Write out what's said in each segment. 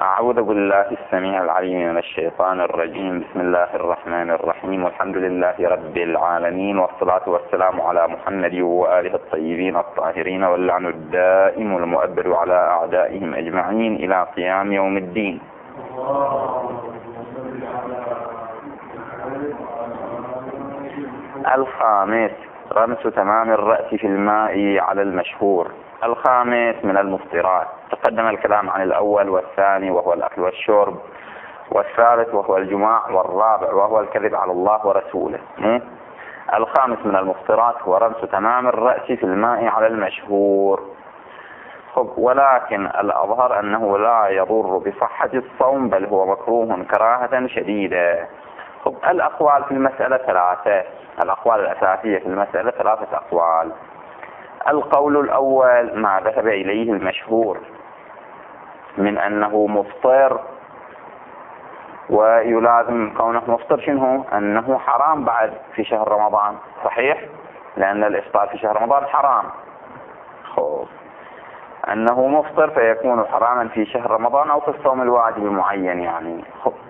أعوذ بالله السميع العليم من الشيطان الرجيم. بسم الله الرحمن الرحيم، والحمد لله رب العالمين، والصلاة والسلام على محمد وآله الطيبين الطاهرين، واللعن الدائم المؤبد على أعدائهم أجمعين إلى قيام يوم الدين. الخامس رمس تمام الرأس في الماء على المشهور. الخامس من المفطرات. تقدم الكلام عن الأول والثاني وهو الأكل والشرب، والثالث وهو الجماع، والرابع وهو الكذب على الله ورسوله. الخامس من المفطرات هو رمس تمام الرأس في الماء على المشهور. ولكن الأظهر أنه لا يضر بصحة الصوم، بل هو مكروه كراهة شديدة. الأقوال في المسألة ثلاثة. الأقوال الأساسية في المسألة ثلاثة أقوال. القول الأول ما ذهب إليه المشهور من أنه مفطر، ويلازم كونه مفطر شنو؟ أنه حرام بعد في شهر رمضان، صحيح؟ لأن الإفطار في شهر رمضان حرام. أنه مفطر فيكون حراما في شهر رمضان أو في الصوم الواجب المعين يعني.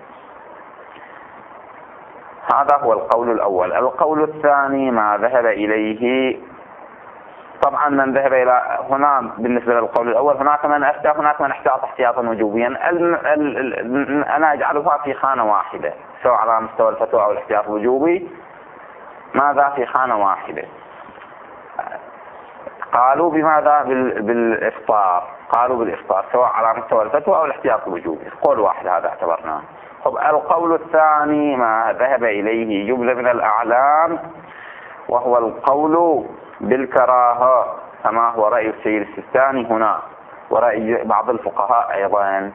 هذا هو القول الأول. القول الثاني ما ذهب إليه، طبعا من ذهب إلى هنا بالنسبة للقول الأول هناك من أفتى، هناك من احتاط احتياطا وجوبيا. أنا أجعلها في خانة واحدة، سواء على مستوى الفتوى أو الاحتياط الوجوبي. ماذا في خانة واحدة؟ قالوا بماذا؟ بالإفطار. قالوا بالإفطار سواء على مستوى الفتوى أو الاحتياط الوجوبي. قول واحد هذا اعتبرناه. القول الثاني ما ذهب إليه جملة من الأعلام، وهو القول بالكراهة، كما هو رأي السيد السيستاني هنا ورأي بعض الفقهاء أيضا.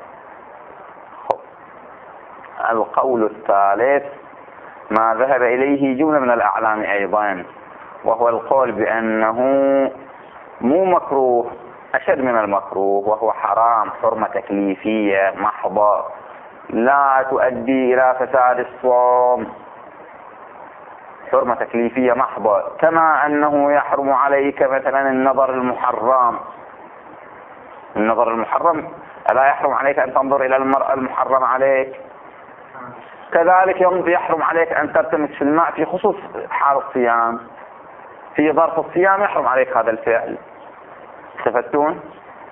القول الثالث ما ذهب إليه جملة من الأعلام أيضا، وهو القول بأنه مو مكروه، أشد من المكروه، وهو حرام حرمة تكليفية محضة لا تؤدي إلى فساد الصوم، حرمة تكليفية محضة. كما أنه يحرم عليك مثلا النظر المحرم. النظر المحرم ألا يحرم عليك أن تنظر إلى المرأة المحرم عليك؟ كذلك يحرم عليك أن تلتمس في الماء في خصوص حال الصيام، في ظرف الصيام يحرم عليك هذا الفعل. استفدتون؟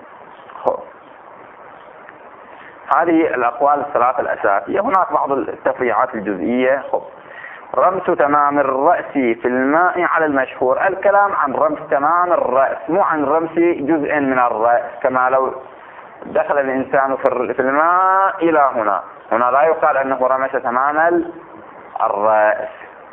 هذه الأقوال الثلاثة الأساسية. هناك بعض التفريعات الجزئية. رمس تمام الرأس في الماء على المشهور. الكلام عن رمس تمام الرأس، مو عن رمس جزء من الرأس، كما لو دخل الإنسان في الماء إلى هنا. هنا لا يقال أنه رمس تمام الرأس.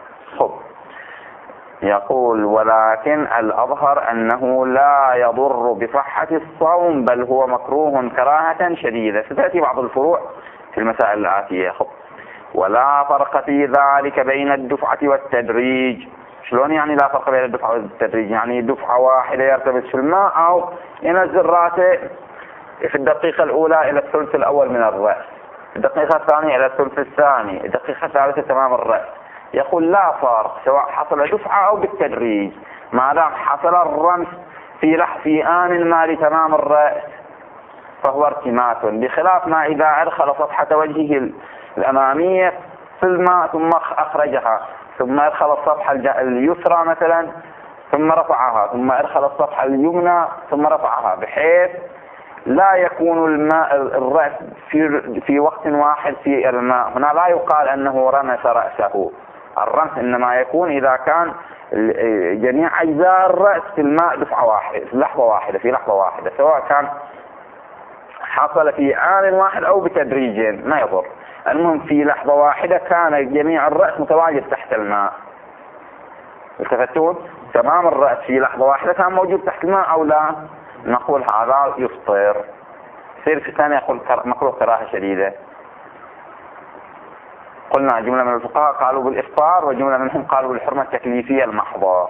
يقول ولكن الأظهر أنه لا يضر بصحة الصوم، بل هو مكروه كراهة شديدة. ستأتي بعض الفروع في المسائل الآتية. ولا فرق في ذلك بين الدفعة والتدريج. شلون يعني لا فرق بين الدفعة والتدريج؟ يعني دفعة واحدة يرتبط في الماء، أو ينزل رأسه في الدقيقة الأولى إلى الثلث الأول من الرأس، الدقيقة الثانية إلى الثلث الثاني، الدقيقة الثالثة تمام الرأس. يقول لا فرق سواء حصل دفعة أو بالتدريج، ما دام حصل الرمس في آن ما لتمام الرأس فهو ارتماس، بخلاف ما إذا أدخل صفحة وجهه الأمامية في الماء ثم أخرجها، ثم أدخل الصفحة اليسرى مثلا ثم رفعها، ثم أدخل الصفحة اليمنى ثم رفعها، بحيث لا يكون الماء الرأس في وقت واحد في الماء. هنا لا يقال أنه رمس رأسه. الرمس إنما يكون إذا كان جميع أجزاء الرأس في الماء دفعة واحدة، في لحظة واحدة، سواء كان حصل في آن واحد أو بتدريج ما يضر. المهم في لحظة واحدة كان جميع الرأس متواجد تحت الماء. التفتون؟ تمام الرأس في لحظة واحدة كان موجود تحت الماء أو لا؟ نقول هذا يفطر. سير في الثانية يقول مكروه كراهة شديدة. قلنا جملة من الفقهاء قالوا بالإفطار، وجملة منهم قالوا بالحرمة التكليفية المحضة.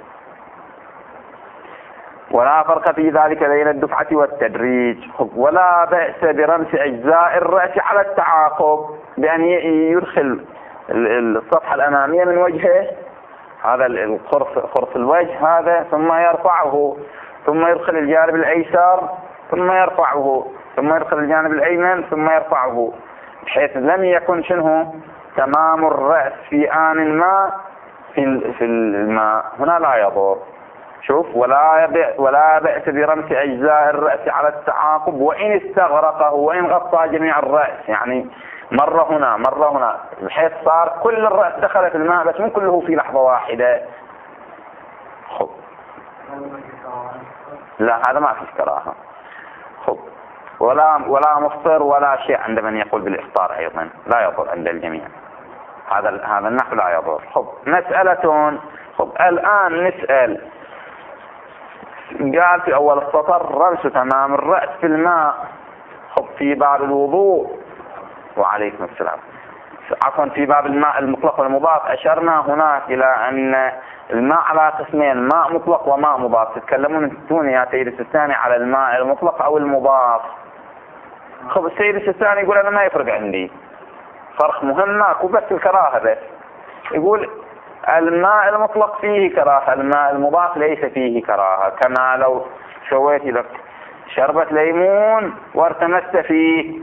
ولا فرق في ذلك بين الدفعة والتدريج. ولا بأس برمس أجزاء الرأس على التعاقب، بأن يدخل الصفحة الأمامية من وجهه، هذا الخرص الوجه هذا، ثم يرفعه، ثم يدخل الجانب الأيسر ثم يرفعه، ثم يدخل الجانب الأيمن ثم يرفعه، بحيث لم يكن شنه تمام الرأس في آن ما في الماء، هنا لا يضر. شوف، ولا بأس برمس أجزاء الرأس على التعاقب وإن استغرقه وإن غطى جميع الرأس، يعني مرة هنا مرة هنا، بحيث صار كل الرأس دخل في الماء بس مو كله في لحظة واحدة. خب لا، هذا ما فيش كراهة. خب ولا مفطر ولا شيء عند من يقول بالإفطار أيضا لا يضر عند الجميع، هذا النحو لا يضر. خب مسألة. خب الآن نسأل، قال في أول السطر رمس تمام الرأس في الماء. خب في باب الوضوء، وعليكم السلام، عفوا في باب الماء المطلق والمضاف أشرنا هناك إلى أن الماء على قسمين، ماء مطلق وماء مضاف. تتكلمون انتون يا سيد السيستاني على الماء المطلق أو المضاف؟ خب السيد السيستاني يقول أنا ما يفرق عندي، فرق مهم ماكو، بس الكراهة بس. يقول الماء المطلق فيه كراهة، الماء المضاف ليس فيه كراهة. كما لو سويت لك شربة ليمون وارتمست فيه،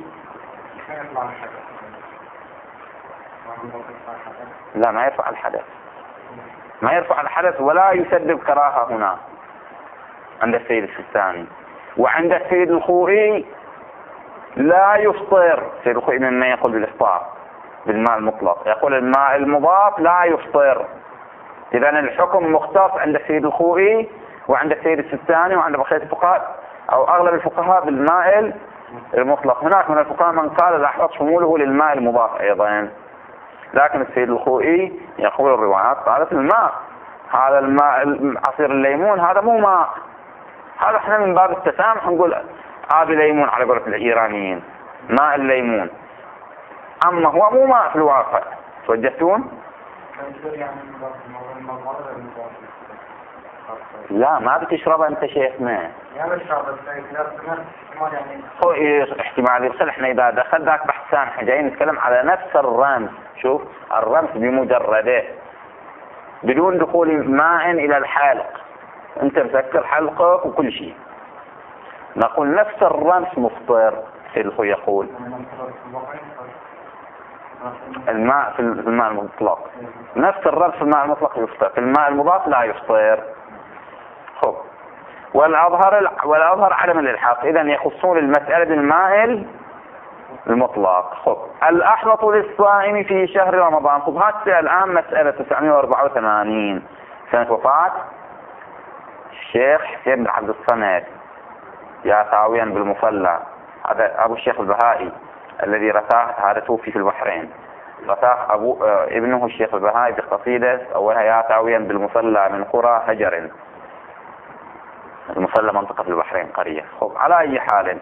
لا ما يرفع الحدث، ما يرفع الحدث ولا يسبب كراهة هنا عند السيد السيستاني. وعند السيد الخوئي لا يفطر، السيد الخوئي مما يقول بالإفطار بالماء المطلق، يقول الماء المضاف لا يفطر. إذا الحكم مختص عند السيد الخوئي وعند السيد السيستاني وعند بقية الفقهاء أو أغلب الفقهاء بالماء المطلق. هناك من الفقهاء من قال الأحوط شموله للماء المضاف أيضا، لكن السيد الخوئي يقول الروايات قالت الماء، هذا الماء عصير الليمون هذا مو ماء، هذا احنا من باب التسامح نقول آبي ليمون على قولة الإيرانيين، ماء الليمون، أما هو مو ماء في الواقع. توجهتون؟ لا ما بتشربه انت شيخنا، هو احتمال يدخل. احنا اذا دخل ذاك بحث سامح جايين نتكلم على نفس الرمز. شوف الرمز بمجرده بدون دخول ماء الى الحلق، انت مسكر حلقك وكل شيء، نقول نفس الرمز مفطر. الخو يقول الماء في الماء المطلق، نفس الرمز في الماء المطلق يفطر، في الماء المضاف لا يفطر. خب والأظهر عدم الإلحاق، إذا يخصون المسألة بالماء المطلق. خب الأحوط للصائم في شهر رمضان. خب هذه الآن مسألة 984 سنة وفاة الشيخ حسين بن عبد الصمد يا ثاويا بالمصلى، هذا أبو الشيخ البهائي الذي رثاه، هذا توفي في البحرين، رثاه ابنه الشيخ البهائي بقصيدة أولها يا ثاويا بالمصلى من قرى هجر، المصلى منطقة في البحرين قرية. خب على أي حال،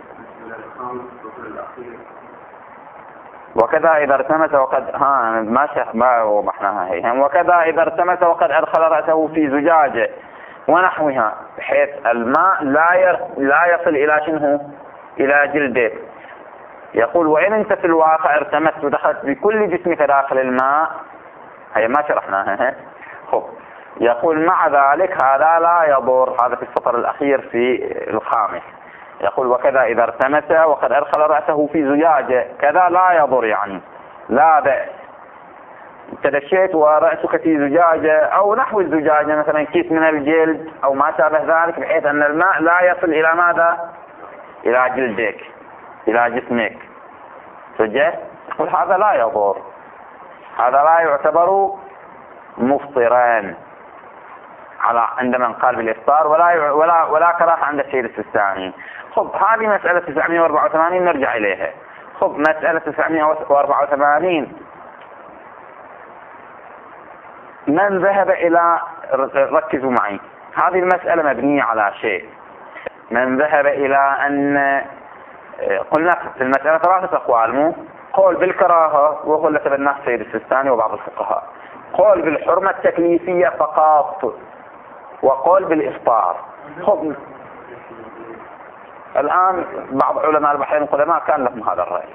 وكذا إذا ارتمس وقد ما وضحناها هي، وكذا إذا ارتمس وقد أدخل رأسه في زجاجة ونحوها، بحيث الماء لا يصل إلى شنه إلى جلدك. يقول وإن انت في الواقع ارتمست ودخلت بكل جسمك داخل الماء، هي ما شرحناها. خب يقول مع ذلك هذا لا يضر، هذا في السطر الأخير في الخامس. يقول وكذا إذا ارتمس وقد أدخل رأسه في زجاجة، كذا لا يضر، يعني لا بأس. تدشيت ورأسك في زجاجة أو نحو الزجاجة، مثلا كيس من الجلد أو ما شابه ذلك، بحيث أن الماء لا يصل إلى ماذا؟ إلى جلدك إلى جسمك. سجد يقول هذا لا يضر، هذا لا يعتبر مفطرا على عند من قال بالإفطار، ولا كراهة عند السيد السيستاني. خب هذه مسألة 984 نرجع إليها. خب مسألة 984 من ذهب إلى، ركزوا معي، هذه المسألة مبنية على شيء. من ذهب إلى أن قلنا في المسألة 3 أقوال، مو قول بالكراهة وهو اللي تبناه السيد السيستاني وبعض الفقهاء، قول بالحرمة التكليفية فقط، وقول بالإفطار. خب الآن بعض علماء البحرين القدماء كان لهم هذا الرأي،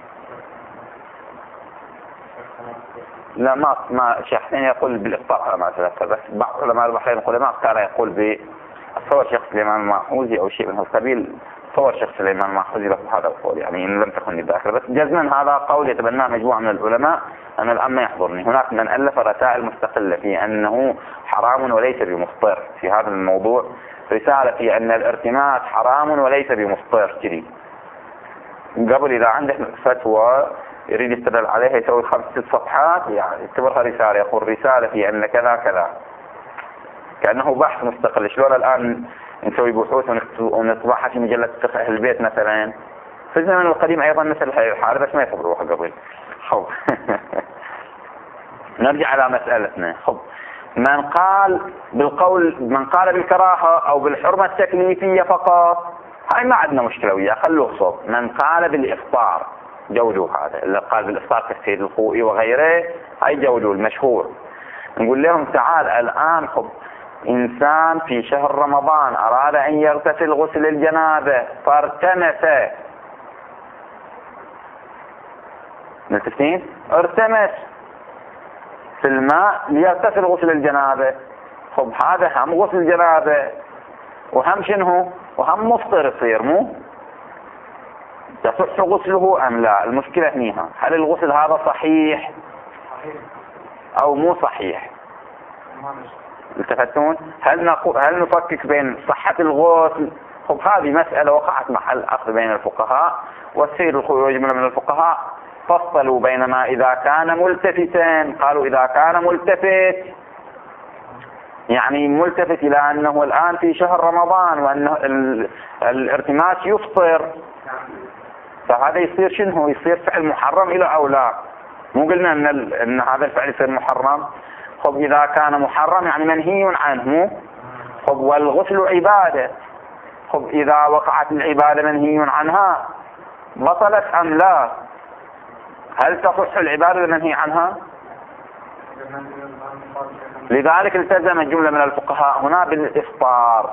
لا ما شيخ حسين يقول بالإفطار على ما أتذكر، بس بعض علماء البحرين القدماء كان يقول بالصور شيخ سليمان الماحوزي أو شيء من هالقبيل تصور شيخ سليمان ماخذ له هذا القول، يعني إن لم تكن الذاكرة، بس جزما هذا قول يتبناه مجموعة من العلماء. أنا الآن ما يحضرني. هناك من ألف رسائل مستقلة في أنه حرام وليس بمفطر في هذا الموضوع، رسالة في أن الارتماس حرام وليس بمفطر كذي. قبل إذا عندك فتوى يريد يستدل عليها يسوي 5-6 صفحات، يعني يعتبرها رسالة، يقول رسالة في أن كذا كذا، كأنه بحث مستقل. شلون الآن نسوي بحوث ونطبعها في مجلة فقه أهل البيت مثلا، في الزمن القديم أيضا مثل هاي الحالة، بس ما يصبروها قبل. خب نرجع على مسألتنا. خب من قال بالكراهة أو بالحرمة التكليفية فقط، هاي ما عندنا مشكلة وياه، خلوه صوت. من قال بالإفطار جودوا، هذا اللي قال بالإفطار كالسيد الخوئي وغيره، هاي جودوا المشهور. نقول لهم تعال الآن، خب إنسان في شهر رمضان أراد أن يغتسل غسل الجنابة فارتمس، ملتفتين؟ ارتمس في الماء ليغتسل غسل الجنابة. خب هذا هم غسل الجنابة وهم شنو؟ وهم مفطر يصير، مو تصح غسله أم لا؟ المشكلة هنيها، هل الغسل هذا صحيح أو مو صحيح؟ التفتون؟ هل نفكك بين صحة الغسل؟ خب هذه مسألة وقعت محل أخذ بين الفقهاء، والسيد الخوئي وجملة من الفقهاء فصلوا بينما إذا كان ملتفتا، قالوا إذا كان ملتفت يعني ملتفت إلى أنه الآن في شهر رمضان وأن الارتماس يفطر، فهذا يصير شنو؟ يصير فعل محرم إلى أو لا؟ مو قلنا أن هذا الفعل يصير محرم؟ خب إذا كان محرم يعني منهي عنه. خب والغسل عبادة، خب إذا وقعت العبادة منهي عنها بطلت أم لا؟ هل تصح العبادة المنهي عنها؟ لذلك التزم جملة من الفقهاء هنا بالإفطار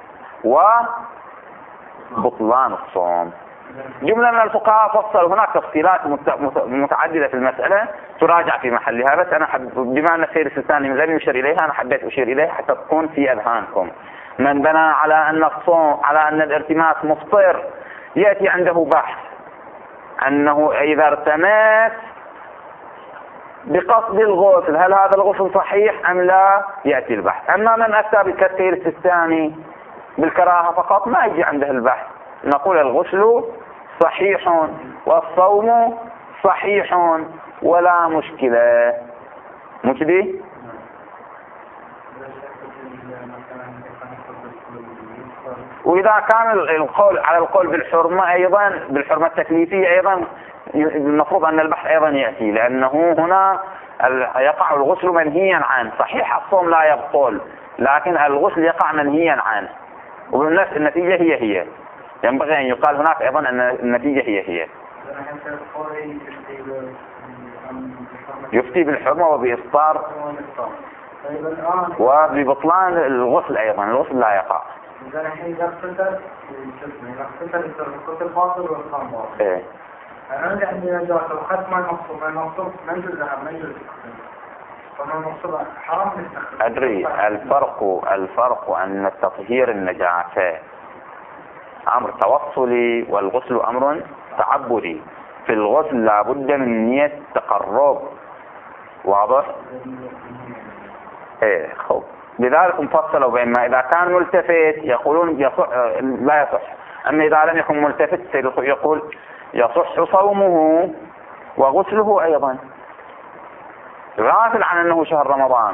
وبطلان الصوم. جملة من الفقهاء فصلوا، هناك تفصيلات متعددة في المسألة تراجع في محلها، بس أنا بما أن السيد السيستاني لم يشير إليها أنا حبيت أشير إليها حتى تكون في أذهانكم. من بنى على أن الصوم على أن الارتماس مفطر يأتي عنده بحث أنه إذا ارتمس بقصد الغسل هل هذا الغسل صحيح أم لا؟ يأتي البحث. أما من أتى بالسيد السيستاني بالكراهة فقط ما يجي عنده البحث، نقول الغسل صحيح والصوم صحيح ولا مشكلة. مش دي؟ وإذا كان القول على القول بالحرمة أيضا، بالحرمة التكليفية أيضا، المفروض أن البحث أيضا يأتي، لأنه هنا يقع الغسل منهيا عنه. صحيح الصوم لا يبطل، لكن الغسل يقع منهيا عنه، وبالنفس النتيجة هي ينبغي أن يقال هناك أيضا أن النتيجة هي يفتي بالحرمة وبإفطار وببطلان الغسل أيضا، الغسل لا يقع. إذا الحين إذا اغتسل باطل والصوم باطل. إيه. أنا عندي نجاة الختم المقصود منزل ذهب منزل فما المقصود حرام نستخدم. أدري الفرق أن التطهير النجاسة أمر توصلي والغسل أمر تعبدي. في الغسل لابد من نية تقرب، واضح؟ إيه. خب لذلك مفصلوا بين ما إذا كان ملتفت يقولون يصح لا يصح، أما إذا لم يكن ملتفت يقول يصح صومه وغسله أيضا، غافل عن أنه شهر رمضان.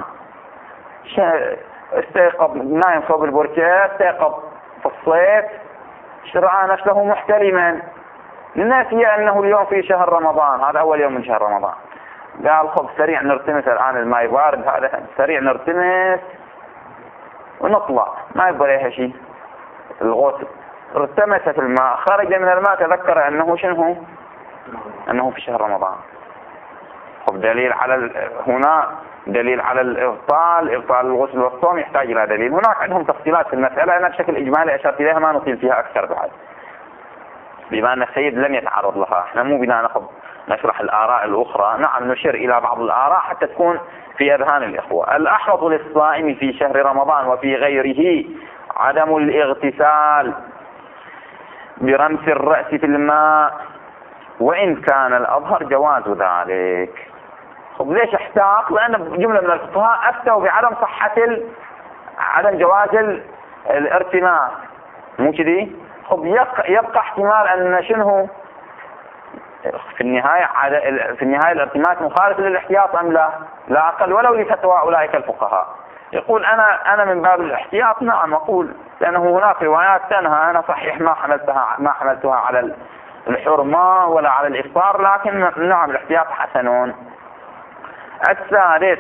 استيقظ نايم فوق البركة، استيقظ في الصيف رأى نفسه محتلما، نسي أنه اليوم في شهر رمضان، هذا أول يوم من شهر رمضان، قال خب سريع نرتمس الآن الماء بارد، هذا سريع نرتمس ونطلع، ما يبغى لها شيء. الغسل ارتمس في الماء، خرج من الماء تذكر أنه شنو؟ أنه في شهر رمضان. خب دليل على هنا دليل على الإبطال الغسل والصوم يحتاج إلى دليل. هناك عندهم تفصيلات في المسألة أنا بشكل إجمالي أشرت إليها ما نطيل فيها أكثر بعد، بما أن السيد لم يتعرض لها. احنا مو بنا نشرح الآراء الأخرى، نعم نشير إلى بعض الآراء حتى تكون في أذهان الإخوة. الأحوط للصائم في شهر رمضان وفي غيره عدم الاغتسال برمس الرأس في الماء، وإن كان الأظهر جواز ذلك. طب ليش احتاط؟ لأن جملة من الفقهاء أفتوا بعدم صحة عدم جواز الارتماس، مو كذي؟ طب يبقى احتمال أن شنو في النهاية الارتماس مخالف للاحتياط أم لا؟ لا أقل ولو لفتوى أولئك الفقهاء. يقول أنا من باب الاحتياط نعم أقول، لأنه هناك روايات تنهى، أنا صحيح ما حملتها على الحرمة ولا على الإفطار، لكن نعم الاحتياط حسن. الثالث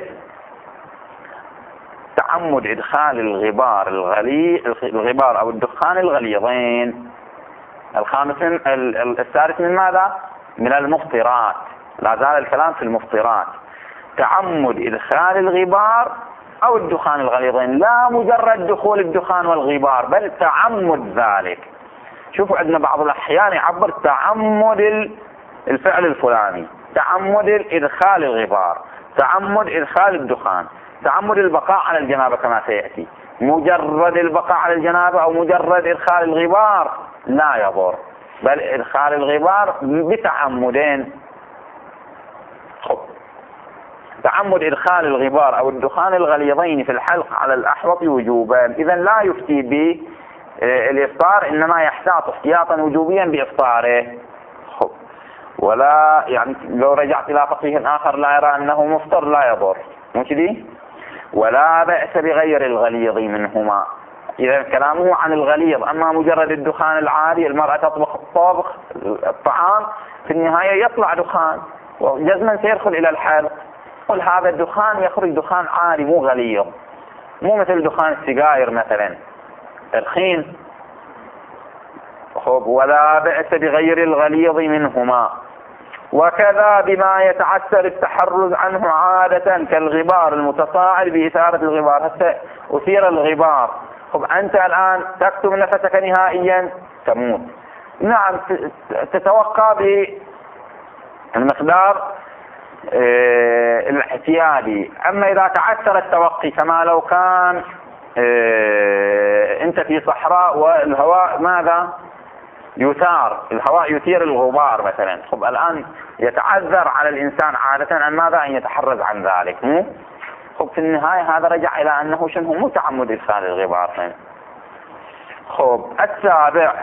تعمد إدخال الغبار أو الدخان الغليظين. الثالث من ماذا؟ من المفطرات، لا زال الكلام في المفطرات. تعمد إدخال الغبار أو الدخان الغليظين، لا مجرد دخول الدخان والغبار بل تعمد ذلك. شوفوا عندنا بعض الأحيان يعبر تعمد الفعل الفلاني، تعمد إدخال الغبار، تعمد إدخال الدخان، تعمد البقاء على الجنابة كما سيأتي. مجرد البقاء على الجنابة أو مجرد إدخال الغبار لا يضر، بل إدخال الغبار بتعمدين. تعمد إدخال الغبار أو الدخان الغليظين في الحلق على الأحوط وجوبا، إذا لا يفتي بالإفطار، إنما يحتاط احتياطا وجوبيا بإفطاره. ولا يعني لو رجعت إلى فقيه آخر لا يرى أنه مفطر لا يضر، مو كذي؟ ولا بأس بغير الغليظ منهما. إذا كلامه عن الغليظ، أما مجرد الدخان العادي، المرأة تطبخ الطعام في النهاية يطلع دخان وجزما سيدخل إلى الحلق، قل هذا الدخان يخرج دخان عادي مو غليظ، مو مثل دخان السجائر مثلا الخين. ولا بأس بغير الغليظ منهما. وكذا بما يتعسر التحرز عنه عادة كالغبار المتصاعد بإثارة الغبار. حتى أثير الغبار، أنت الآن تكتم نفسك نهائيا تموت، نعم تتوقع بالمقدار الاحتيادي. أما إذا تعثر التوقي كما لو كان أنت في صحراء والهواء ماذا يثار، الهواء يثير الغبار مثلا، الآن يتعذر على الإنسان عادة أن ماذا أن يتحرز عن ذلك. في النهاية هذا رجع إلى أنه شنو مو تعمد إدخال الغبار. السابع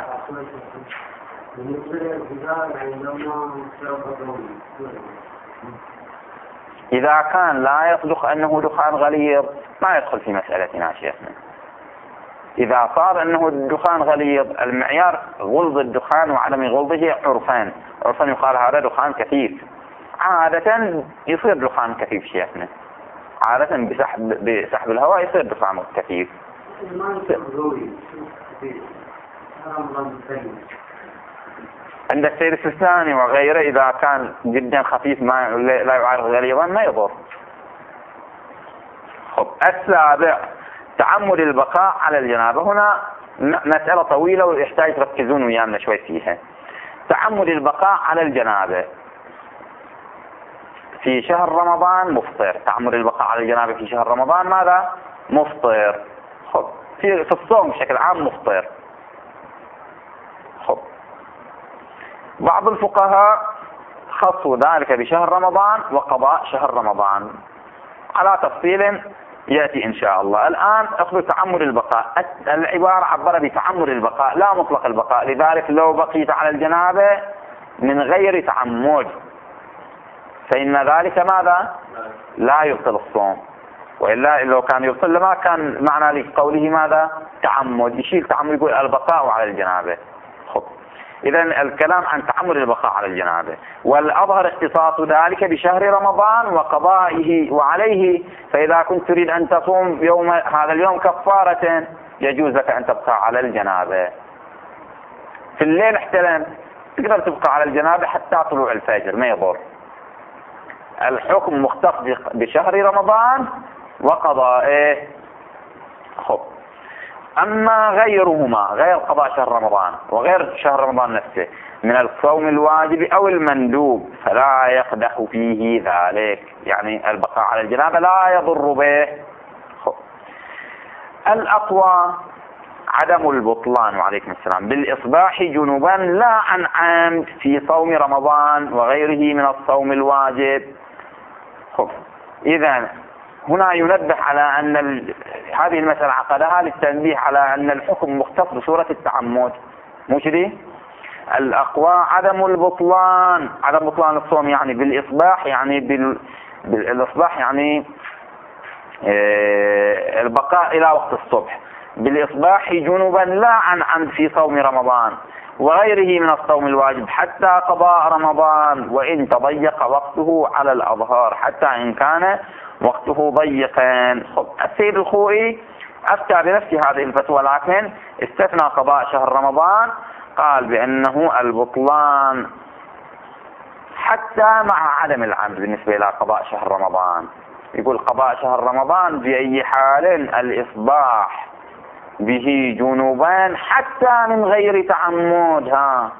إذا كان لا يصدق أنه دخان غليظ ما يدخل في مسألتنا شيخنا. إذا صار أنه الدخان غليظ، المعيار غلظ الدخان وعدم غلظه عرفان يقال هذا دخان كثيف، عادة يصير دخان كثيف شيخنا، عادة بسحب الهواء يصير دخان كثيف. عند السير الثاني وغيره إذا كان جدا خفيف ما لا يعارض غليظا ما يضر. السابع تعمد البقاء على الجنابة. هنا مسألة طويلة ويحتاج تركزون ويانا شوي فيها. تعمد البقاء على الجنابة في شهر رمضان مفطر. تعمد البقاء على الجنابة في شهر رمضان ماذا؟ مفطر. في الصوم بشكل عام مفطر. بعض الفقهاء خصوا ذلك بشهر رمضان وقضاء شهر رمضان على تفصيل يأتي إن شاء الله. الآن أخذ تعمد البقاء. العبارة عبر بتعمد البقاء لا مطلق البقاء، لذلك لو بقيت على الجنابة من غير تعمد فإن ذلك ماذا؟ لا يبطل الصوم، وإلا لو كان يبطل لما كان معنى لقوله ماذا؟ تعمد، يشيل تعمد يقول البقاء على الجنابة. إذا الكلام عن تعمد البقاء على الجنابة، والأظهر اختصاص ذلك بشهر رمضان وقضائه وعليه. فإذا كنت تريد أن تصوم هذا اليوم كفارة يجوز لك أن تبقى على الجنابة. في الليل احتلم تقدر تبقى على الجنابة حتى طلوع الفجر ما يضر. الحكم مختص بشهر رمضان وقضائه. أما غيرهما، غير قضاء شهر رمضان وغير شهر رمضان نفسه من الصوم الواجب أو المندوب فلا يقدح فيه ذلك، يعني البقاء على الجنابة لا يضر به. الأقوى عدم البطلان وعليكم السلام بالإصباح جنبا لا عن عمد في صوم رمضان وغيره من الصوم الواجب. إذا هنا ينبه على أن هذه المسألة عقدها للتنبيه على أن الحكم مختص بصورة التعمد، مو كذي؟ الأقوى عدم البطلان، عدم بطلان الصوم يعني بالإصباح، يعني بالإصباح يعني البقاء إلى وقت الصبح، بالإصباح جنبا لا عن عمد في صوم رمضان وغيره من الصوم الواجب حتى قضاء رمضان وإن تضيق وقته على الأظهار، حتى إن كان وقته ضيقا. السيد الخوئي أفتى بنفس هذه الفتوى، لكن استثنى قضاء شهر رمضان، قال بأنه البطلان حتى مع عدم العمد بالنسبة إلى قضاء شهر رمضان. يقول قضاء شهر رمضان بأي حال الإصباح به جنوبان حتى من غير تعمد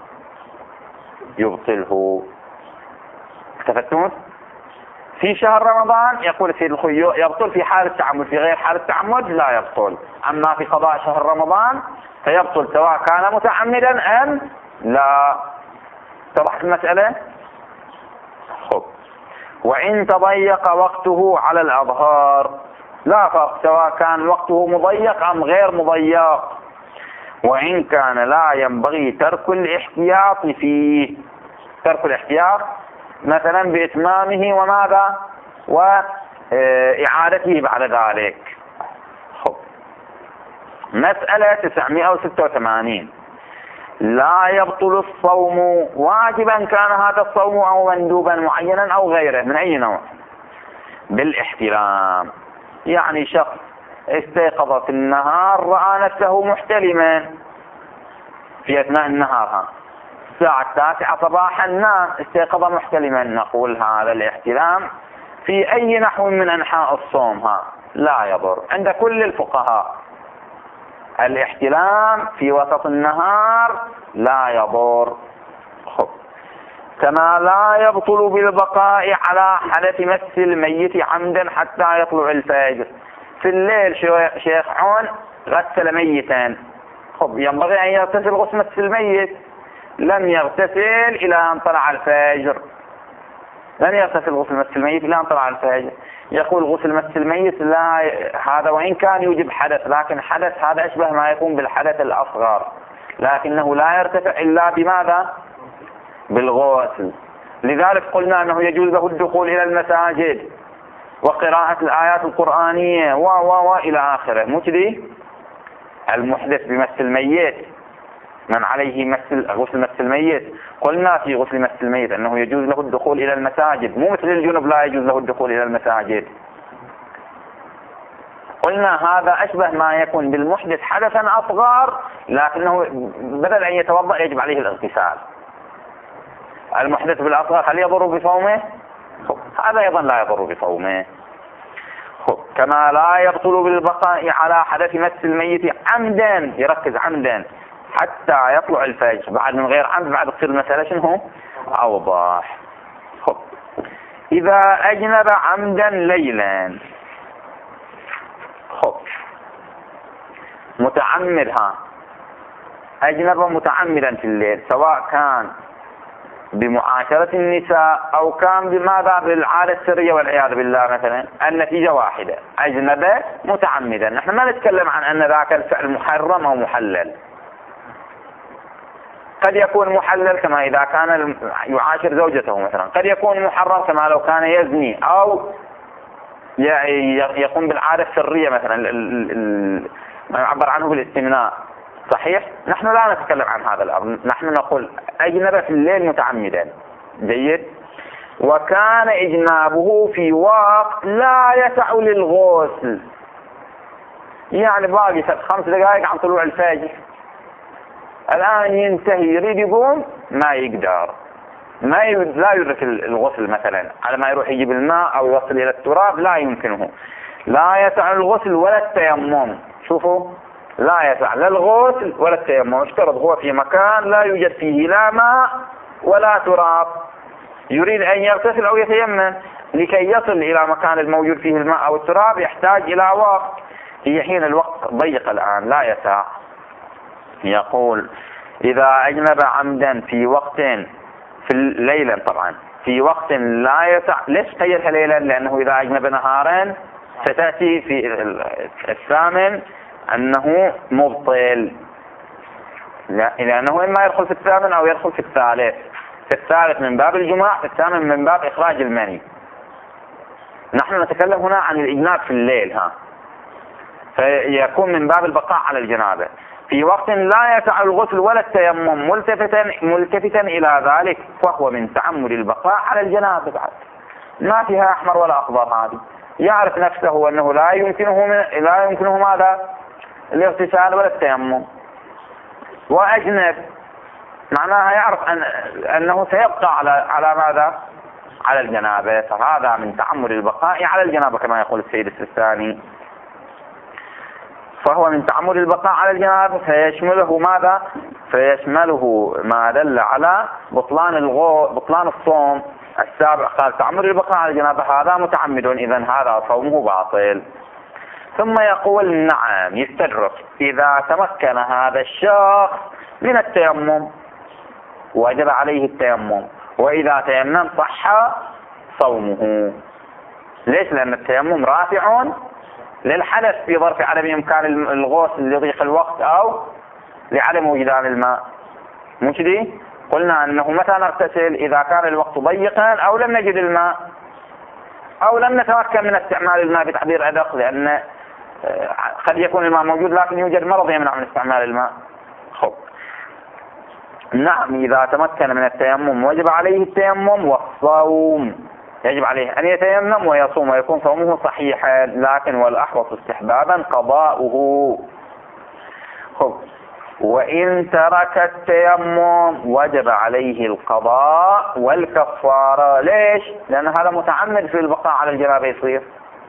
يبطله. التفتون في شهر رمضان يقول السيد الخوئي يبطل في حال التعمد، في غير حال التعمد لا يبطل. أما في قضاء شهر رمضان فيبطل سواء كان متعمدا أم لا. اتضحت المسألة؟ وإن تضيق وقته على الأظهار لا فرق سواء كان وقته مضيق أم غير مضيق، وإن كان لا ينبغي ترك الاحتياط فيه، ترك الاحتياط مثلا بإتمامه وماذا وإعادته بعد ذلك. مسألة 986 لا يبطل الصوم واجبا كان هذا الصوم أو مندوبا معينا أو غيره من أي نوع بالاحتلام. يعني شخص استيقظ في النهار رأى نفسه محتلما في أثناء النهار، الساعة 9 صباحا نام استيقظ محتلما، نقول هذا الاحتلام في أي نحو من أنحاء الصوم لا يضر عند كل الفقهاء. الاحتلام في وسط النهار لا يضر. كما لا يبطل بالبقاء على حدث مس الميت عمدا حتى يطلع الفجر. في الليل شيخ عون غسل ميتا، ينبغي أن يغتسل غسل مس الميت، لم يغتسل إلى أن طلع الفجر، لم يغتسل غسل مس الميت إلى أن طلع الفجر. يقول غسل مس الميت لا، هذا وإن كان يوجب حدث، لكن حدث هذا أشبه ما يكون بالحدث الأصغر، لكنه لا يرتفع إلا بماذا؟ بالغسل. لذلك قلنا أنه يجوز له الدخول إلى المساجد وقراءة الآيات القرآنية إلى آخره، مو كذي؟ المحدث بمس الميت من عليه غسل مس الميت، قلنا في غسل مس الميت أنه يجوز له الدخول إلى المساجد، مو مثل الجنب لا يجوز له الدخول إلى المساجد. قلنا هذا أشبه ما يكون بالمحدث حدثا أصغر، لكنه بدل أن يتوضأ يجب عليه الاغتسال. المحدث بالأصغر هل يضر بصومه؟ هذا أيضا لا يضر بصومه. كما لا يبطل بالبقاء على حدث مس الميت عمدا، يركز عمدا حتى يطلع الفجر، بعد من غير عمد بعد تصير المسألة شنو أوضح. إذا أجنب عمدا ليلا، متعمدها أجنب متعمدا في الليل، سواء كان بمعاشرة النساء أو كان بماذا بالعادة السرية والعياذ بالله مثلا، النتيجة واحدة، أجنب متعمدا. نحن ما نتكلم عن أن ذاك الفعل محرم أو محلل، قد يكون محلل كما إذا كان يعاشر زوجته مثلا، قد يكون محرم كما لو كان يزني أو يقوم بالعادة السرية مثلا ما يعبر عنه بالاستمناء. صحيح؟ نحن لا نتكلم عن هذا الأمر، نحن نقول أجنب في الليل متعمدا. جيد. وكان إجنابه في وقت لا يسع للغسل، يعني باقي 5 دقائق عن طلوع الفجر، الآن ينتهي يريد يقوم ما يقدر، لا يدرك الغسل مثلا، على ما يروح يجيب الماء أو يوصل إلى التراب لا يمكنه، لا يسع الغسل ولا التيمم. شوفوا، لا يسع لا الغسل ولا التيمم، اشترط هو في مكان لا يوجد فيه لا ماء ولا تراب، يريد أن يغتسل أو يتيمم، لكي يصل إلى مكان الموجود فيه الماء أو التراب يحتاج إلى وقت، في حين الوقت ضيق الآن لا يسع. يقول إذا أجنب عمدا في وقت في ليلا، طبعا في وقت لا يسع. ليش قيدها ليلا؟ لأنه إذا أجنب نهارا ستأتي في الثامن أنه مبطل، لأنه إما يدخل في الثامن أو يدخل في الثالث. في الثالث من باب الجماع، في الثامن من باب إخراج المني. نحن نتكلم هنا عن الإجناب في الليل، فيكون من باب البقاء على الجنابة في وقت لا يسع الغسل ولا التيمم ملتفتا إلى ذلك، فهو من تعمد البقاء على الجنابة. بعد ما فيها أحمر ولا أخضر، هذه يعرف نفسه أنه لا يمكنه ماذا؟ الاغتسال ولا التيمم، وأجنب معناها يعرف أنه سيبقى على ماذا؟ على الجنابة، فهذا من تعمد البقاء على الجنابة كما يقول السيد السيستاني. فهو من تعمد البقاء على الجنابة، فيشمله ماذا؟ فيشمله ما دل على بطلان الصوم السابع. قال تعمد البقاء على الجنابة هذا متعمد، إذن هذا صومه باطل. ثم يقول نعم يستدرك إذا تمكن هذا الشخص من التيمم وجب عليه التيمم، وإذا تيمم صح صومه. ليش؟ لأن التيمم رافع للحدث في ظرف عدم إمكان الغسل لضيق الوقت أو لعدم وجدان الماء. مش دي؟ قلنا أنه متى نغتسل؟ إذا كان الوقت ضيقا أو لم نجد الماء أو لم نتمكن من استعمال الماء بتعبير أدق، لأن قد يكون الماء موجود لكن يوجد مرض يمنع من استعمال الماء. خب نعم إذا تمكن من التيمم وجب عليه التيمم، والصوم يجب عليه أن يتيمم ويصوم ويكون صومه صحيحا، لكن والأحوط استحبابا قضاؤه. خب وإن ترك التيمم وجب عليه القضاء والكفارة. ليش؟ لأن هذا متعمد في البقاء على الجنابة، يصير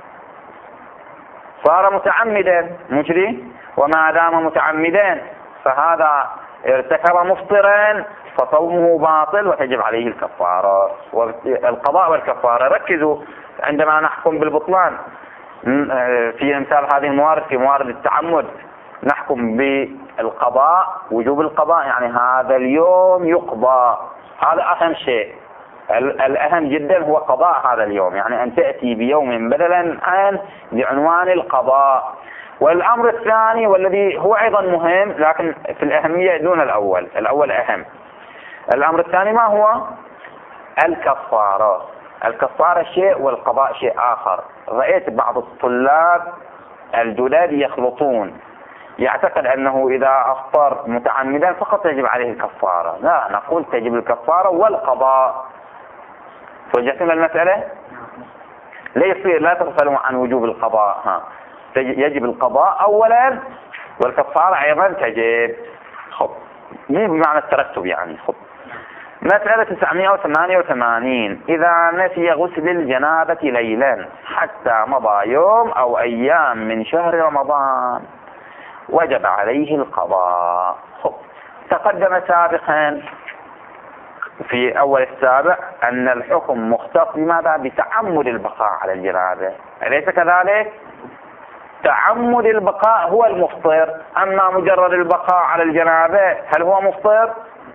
صار متعمدا مجري، وما دام متعمدا فهذا ارتكب مفطرا فصومه باطل وتجب عليه الكفارة والقضاء والكفارة. ركزوا عندما نحكم بالبطلان في امثال هذه الموارد، في موارد التعمد نحكم بالقضاء، وجوب القضاء، يعني هذا اليوم يقضى، هذا أهم شيء. الأهم جدا هو قضاء هذا اليوم، يعني أن تأتي بيوم بدلا عن بعنوان القضاء. والأمر الثاني والذي هو أيضا مهم لكن في الأهمية دون الأول أهم، الأمر الثاني ما هو؟ الكفارة. الكفارة شيء والقضاء شيء آخر. رأيت بعض الطلاب الجداد يخلطون، يعتقد أنه إذا أفطر متعمدا فقط يجب عليه الكفارة. لا، نقول تجب الكفارة والقضاء. توجهتم المسألة؟ لا تغفلوا عن وجوب القضاء، يجب القضاء أولا والكفارة أيضا تجب. خب مو بمعنى الترتب يعني. خب مسألة 988 إذا نسي غسل الجنابة ليلا حتى مضى يوم أو أيام من شهر رمضان وجب عليه القضاء. خب تقدم سابقا في أول السابع أن الحكم مختص بماذا؟ بتعمد البقاء على الجنابة، أليس كذلك؟ تعمد البقاء هو المفطر، أما مجرد البقاء على الجنابة هل هو مفطر؟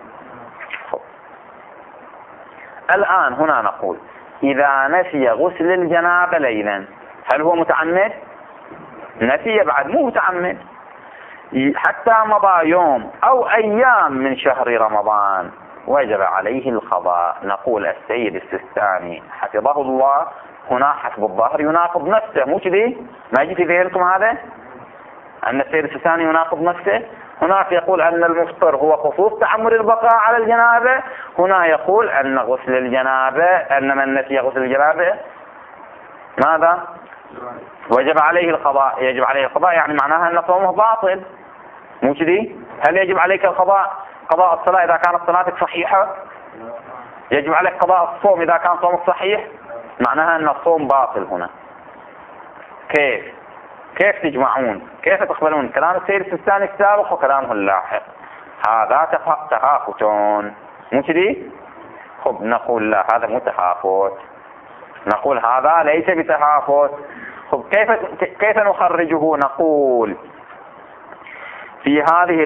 الآن هنا نقول إذا نسي غسل الجنابة ليلا هل هو متعمد؟ نسي بعد مو متعمد. حتى مضى يوم أو أيام من شهر رمضان وجب عليه القضاء. نقول السيد السيستاني حفظه الله هنا حسب الظاهر يناقض نفسه، مو كذي؟ ما يجي في ذهنكم هذا أن السيد السيستاني يناقض نفسه؟ هناك يقول أن المفطر هو خصوص تعمد البقاء على الجنابة، هنا يقول أن غسل الجنابة، أن من نسي غسل الجنابة ماذا؟ وجب عليه القضاء. يجب عليه القضاء يعني معناها أن صومه باطل، مو كذي؟ هل يجب عليك القضاء؟ قضاء الصلاة إذا كانت صلاتك صحيحة؟ يجب عليك قضاء الصوم إذا كان صومك صحيح؟ معناها أن الصوم باطل. هنا كيف تجمعون؟ كيف تقبلون كلام السيد السيستاني السابق وكلامه اللاحق؟ هذا تهافتون، مو كذي؟ خب نقول لا، هذا مو تهافت، نقول هذا ليس بتهافت. خب كيف نخرجه؟ نقول في هذه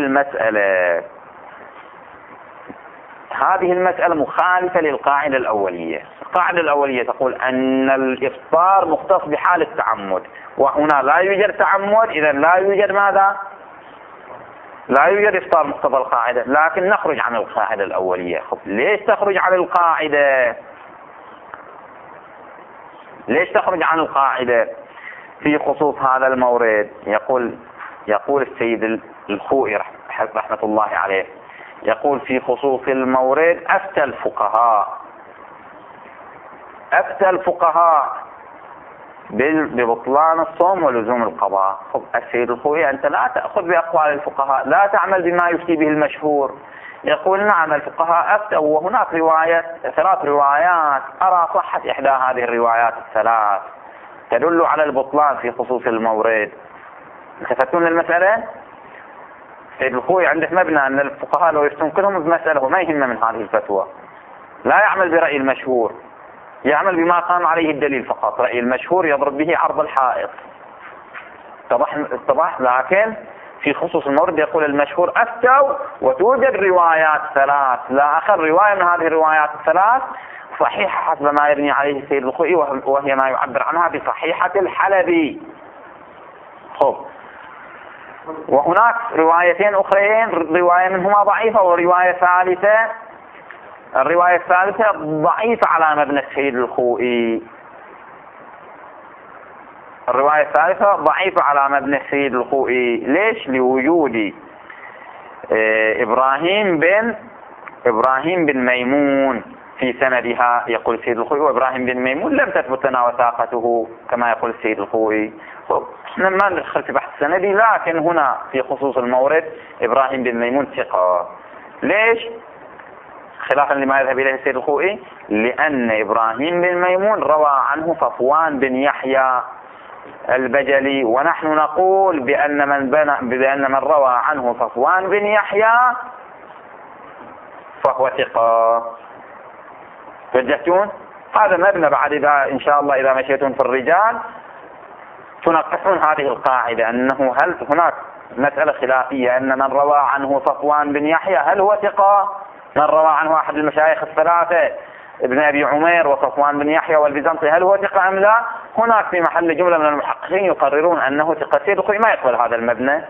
المسألة مخالفة للقاعدة الأولية. القاعدة الأولية تقول أن الإفطار مختص بحال التعمد، وهنا لا يوجد تعمد، إذا لا يوجد ماذا؟ لا يوجد إفطار مقتضى القاعدة. لكن نخرج عن القاعدة الأولية. ليش تخرج عن القاعدة؟ ليش تخرج عن القاعدة في خصوص هذا المورد؟ يقول السيد الخوئي رحمة الله عليه، يقول في خصوص المورد أفتى الفقهاء ببطلان الصوم ولزوم القضاء. السيد الخوئي أنت لا تأخذ بأقوال الفقهاء، لا تعمل بما يفتي به المشهور. يقول نعم الفقهاء أفتوا، وهناك ثلاث روايات أرى صحة إحدى هذه الروايات الثلاث تدل على البطلان في خصوص المورد. التفتون للمسألة؟ السيد الخوئي عنده مبنى أن الفقهاء لو يفتون كلهم بمسألة وما يهم من هذه الفتوى، لا يعمل برأي المشهور، يعمل بما قام عليه الدليل فقط. رأي المشهور يضرب به عرض الحائط. اتضح. لكن في خصوص المورد يقول المشهور أفتوا، وتوجد روايات ثلاث، لا أخر رواية من هذه الروايات الثلاث صحيحة حسب ما يبني عليه السيد الخوئي، وهي ما يعبر عنها بصحيحة الحلبي. وهناك روايتين أخرين، رواية منهما ضعيفة ورواية ثالثة. الرواية الثالثة ضعيفة على مبنى السيد الخوئي. الرواية الثالثة ضعيفة على مبنى السيد الخوئي. ليش؟ لوجود إبراهيم بن ميمون في سندها. يقول السيد الخوئي وإبراهيم بن ميمون لم تثبت لنا وثاقته كما يقول السيد الخوئي. احنا ما ندخل في بحث سندي، لكن هنا في خصوص المورد إبراهيم بن ميمون ثقة. ليش؟ خلافا لما يذهب إليه السيد الخوئي، لأن إبراهيم بن ميمون روى عنه صفوان بن يحيى البجلي، ونحن نقول بأن من روى عنه صفوان بن يحيى فهو ثقة. وجهتون؟ هذا مبنى بعد إن شاء الله إذا مشيتون في الرجال تنقحون هذه القاعدة، أنه هل هناك مسألة خلافية أن من روى عنه صفوان بن يحيى هل هو ثقة؟ من روى عنه أحد المشايخ الثلاثة ابن أبي عمير وصفوان بن يحيى والبيزنطي هل هو ثقة أم لا؟ هناك في محل جملة من المحققين يقررون أنه ثقة. السيد الخوئي ما يقبل هذا المبنى،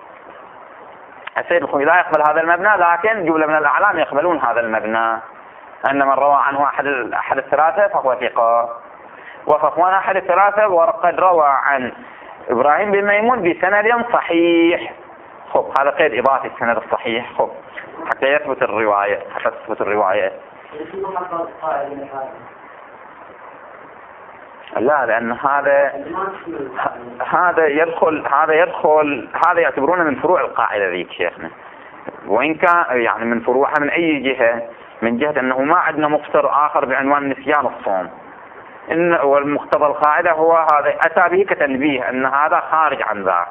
السيد الخوئي لا يقبل هذا المبنى، لكن جملة من الأعلام يقبلون هذا المبنى، أن من روى عنه أحد الثلاثة فهو ثقة. وصفوان أحد الثلاثة وقد روى عن إبراهيم بن ميمون بسند صحيح. هذا قيد إضافي السند الصحيح حتى يثبت الرواية. لا، لأن هذا يعتبرونه من فروع القاعدة ذيك شيخنا، وإن كان يعني من فروعها من أي جهة، من جهة أنه ما عندنا مفسر آخر بعنوان نسيان الصوم، والمقتضى القاعدة هو هذا، أتى به كتنبيه أن هذا خارج عن ذاك.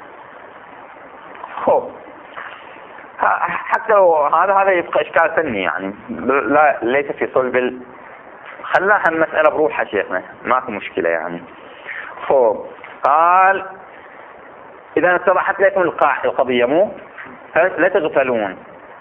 حتى هذا يبقى إشكال فني، يعني لا ليس في صلب خلاها المسألة بروحها شيخنا، ماكو مشكلة يعني. قال إذا اتضحت لكم القضية مو لا تغفلون.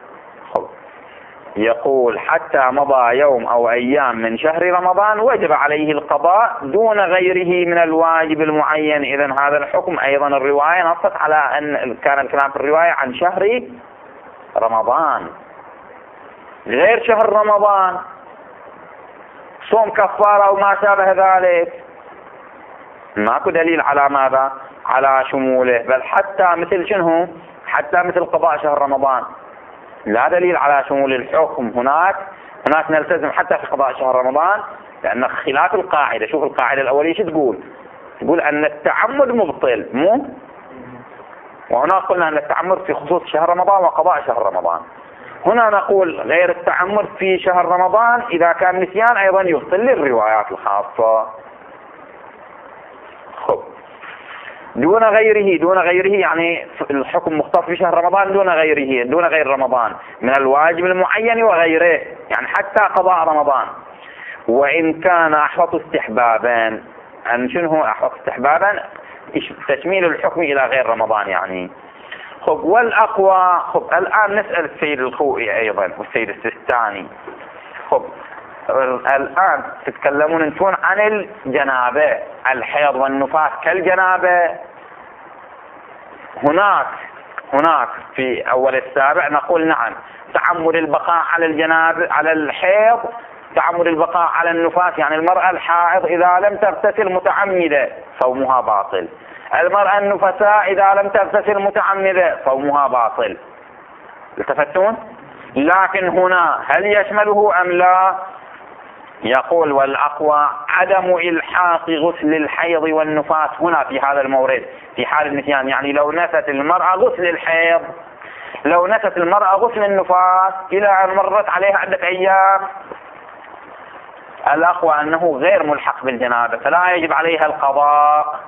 يقول حتى مضى يوم أو أيام من شهر رمضان وجب عليه القضاء دون غيره من الواجب المعين. إذن هذا الحكم أيضا الرواية نصت على أن كان الكلام في الرواية عن شهر رمضان غير شهر رمضان، صوم كفارة أو ما شابه ذلك، ماكو دليل على ماذا؟ على شموله، بل حتى مثل شنو؟ حتى مثل قضاء شهر رمضان لا دليل على شمول الحكم. هناك نلتزم حتى في قضاء شهر رمضان، لأن خلاف القاعدة. شوف القاعدة الأولية شو تقول أن التعمد مبطل مو، وهنا قلنا أن التعمد في خصوص شهر رمضان وقضاء شهر رمضان. هنا نقول غير التعمد في شهر رمضان إذا كان نسيان أيضا يبطل للروايات الخاصة. دون غيره يعني الحكم مختص بشهر رمضان دون غير رمضان من الواجب المعين وغيره، يعني حتى قضاء رمضان. وإن كان أحوط استحبابا، أن شنو أحوط استحبابا؟ تشميل الحكم إلى غير رمضان يعني. خب والأقوى. خب الآن نسأل السيد الخوئي أيضا والسيد السيستاني. خب الآن تتكلمون انتون عن الجنابة، الحيض والنفاس كالجنابة. هناك في أول السابع نقول نعم تعمد البقاء على الجنابة على الحيض، تعمد البقاء على النفاس، يعني المرأة الحائض إذا لم تغتسل متعمدة صومها باطل، المرأة النفساء إذا لم تغتسل متعمدة صومها باطل. التفتون؟ لكن هنا هل يشمله أم لا؟ يقول والأقوى عدم إلحاق غسل الحيض والنفاس هنا في هذا المورد في حال النسيان. يعني لو نست المرأة غسل الحيض، لو نست المرأة غسل النفاس إلى أن مرت عليها عدة أيام، الأقوى أنه غير ملحق بالجنابة فلا يجب عليها القضاء.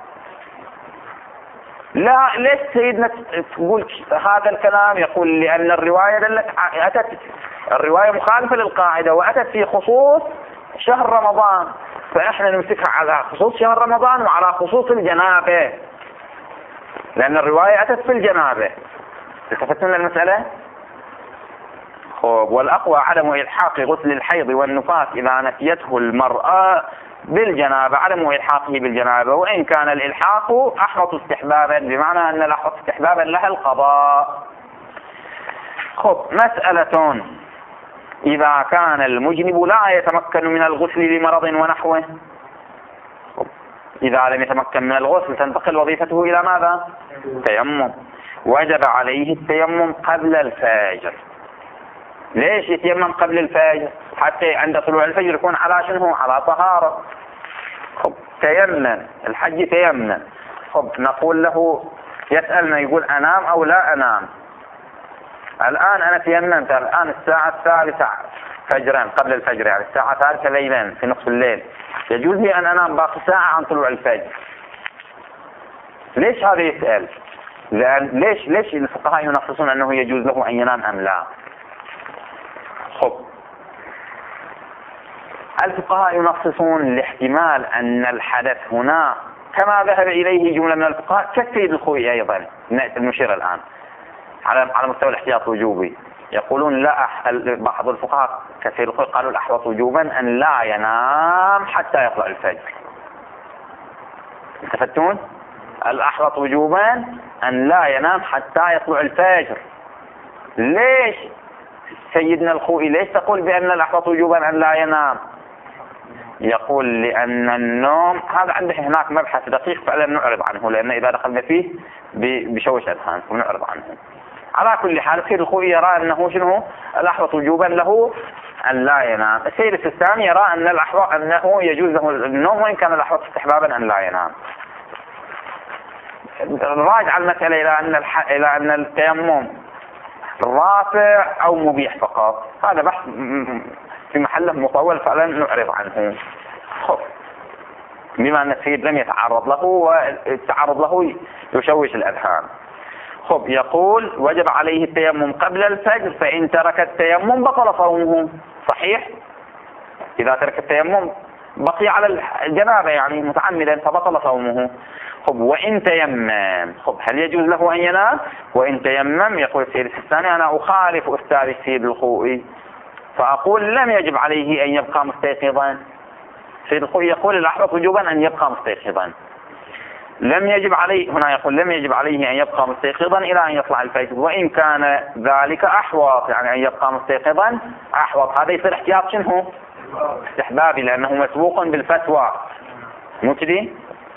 لا، ليش سيدنا تقول هذا الكلام؟ يقول لأن الرواية أتت الرواية مخالفة للقاعدة وأتت في خصوص شهر رمضان، فإحنا نمسكها على خصوص شهر رمضان وعلى خصوص الجنابة، لأن الرواية أتت في الجنابة. التفتون للمسألة؟ والأقوى عدم إلحاق غسل الحيض والنفاس إذا نسيته المرأة بالجنابة، عدم إلحاقه بالجنابة، وإن كان الإلحاق أحوط استحبابا، بمعنى أن الأحوط استحبابا لها القضاء. مسألة إذا كان المجنب لا يتمكن من الغسل لمرض ونحوه، إذا لم يتمكن من الغسل تنتقل وظيفته إلى ماذا؟ تيمم. وجب عليه التيمم قبل الفجر. ليش يتيمم قبل الفجر؟ حتى عند طلوع الفجر يكون على شنو؟ على طهارة. تيمم، الحج تيمم. نقول له يسألنا يقول أنام أو لا أنام؟ الآن أنا تيممت الآن الساعة 3 فجرا قبل الفجر، يعني الساعة 3 ليلا في نصف الليل، يجوز لي أن أنام باقي ساعة عن طلوع الفجر. ليش هذا يسأل؟ لأن ليش الفقهاء ينصصون أنه يجوز له أن ينام أم لا؟ الفقهاء ينصصون لاحتمال أن الحدث هنا كما ذهب إليه جملة من الفقهاء كالسيد الخوئي أيضا نشير الآن على مستوى الاحتياط وجوبي. يقولون لا، بعض الفقهاء كالسيد الخوئي قالوا الأحوط وجوبا أن لا ينام حتى يطلع الفجر. التفتون؟ الأحوط وجوبا أن لا ينام حتى يطلع الفجر. ليش سيدنا الخوئي ليش تقول بأن الأحوط وجوبا أن لا ينام؟ يقول لأن النوم هذا عنده هناك مبحث دقيق فعلا نعرض عنه، لأن إذا دخلنا فيه بشوش أذهان ونعرض عنه. على كل حال السيد الخوئي يرى أنه شنو الأحوط وجوبا له أن لا ينام. السيد السيستاني يرى أن الأحوط أنه يجوز له النوم وإن كان الأحوط استحبابا أن لا ينام. راجع المسألة إلى أن التيمم رافع أو مبيح فقط، هذا بحث في محله مطول فعلا نعرض عنه. بما أن السيد لم يتعرض له والتعرض له يشوش الأذهان. يقول وجب عليه التيمم قبل الفجر، فإن ترك التيمم بطل صومه. صحيح، إذا ترك التيمم بقي على الجنابة يعني متعمدا فبطل صومه. وإن تيمم هل يجوز له أن ينام؟ وإن تيمم يقول السيد السيستاني أنا أخالف أستاذ السيد الخوئي فأقول لم يجب عليه أن يبقى مستيقظا. السيد الخوئي يقول الأحوط وجوبا أن يبقى مستيقظا، لم يجب عليه هنا يقول لم يجب عليه أن يبقى مستيقظا إلى أن يطلع الفجر، وإن كان ذلك أحوط يعني أن يبقى مستيقظا أحوط. هذا يصير احتياط شنو؟ استحبابي، لأنه مسبوق بالفتوى. مو كذي؟